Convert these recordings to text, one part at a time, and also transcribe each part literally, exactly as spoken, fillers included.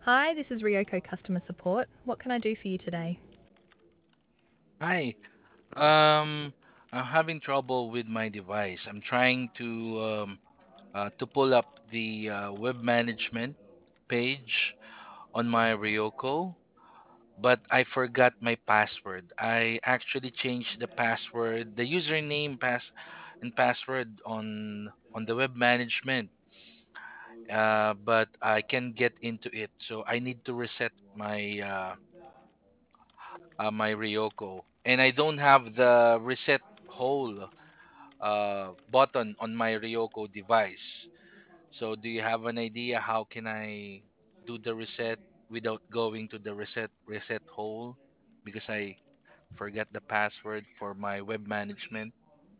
Hi, this is Ryoko Customer Support. What can I do for you today? Hi. Um, I'm having trouble with my device. I'm trying to um, uh, to pull up the uh, web management page on my Ryoko, but I forgot my password. I actually changed the password, the username pass and password on on the web management, uh, but I can get into it. So I need to reset my uh, uh, my Ryoko, and I don't have the reset whole uh, button on my Ryoko device. So do you have an idea how can I do the reset without going to the reset reset hole because I forgot the password for my web management?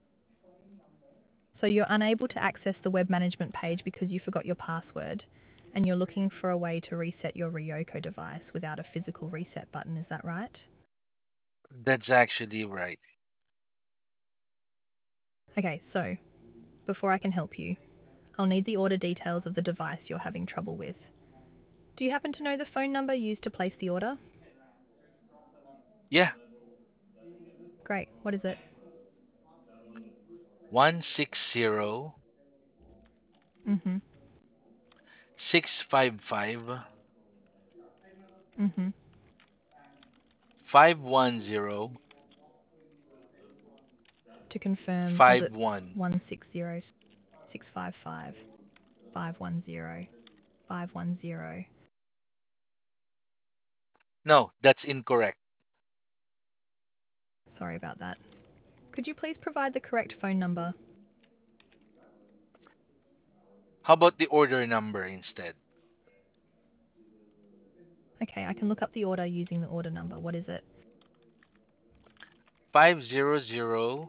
So you're unable to access the web management page because you forgot your password, and you're looking for a way to reset your Ryoko device without a physical reset button, is that right? That's actually right. Okay, so before I can help you, I'll need the order details of the device you're having trouble with. Do you happen to know the phone number used to place the order? Yeah, Great, what is it? one six zero Mm-hmm, six five five mm-hmm. five one zero To confirm, was five it one. one six zero six five five five one zero five one zero? No, that's incorrect. Sorry about that. Could you please provide the correct phone number? How about the order number instead? Okay, I can look up the order using the order number. What is it? five zero zero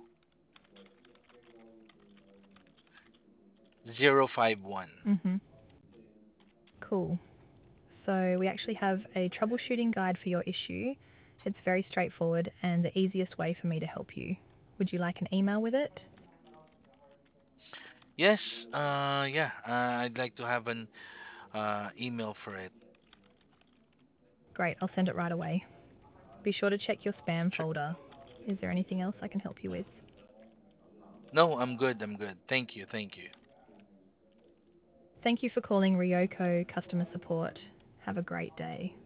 zero five one. Mm-hmm. Cool. So we actually have a troubleshooting guide for your issue. It's very straightforward and the easiest way for me to help you. Would you like an email with it? Yes, uh, yeah, uh, I'd like to have an uh, email for it. Great, I'll send it right away. Be sure to check your spam Sure. folder. Is there anything else I can help you with? No, I'm good. I'm good. Thank you. Thank you. Thank you for calling Ryoko Customer Support. Have a great day.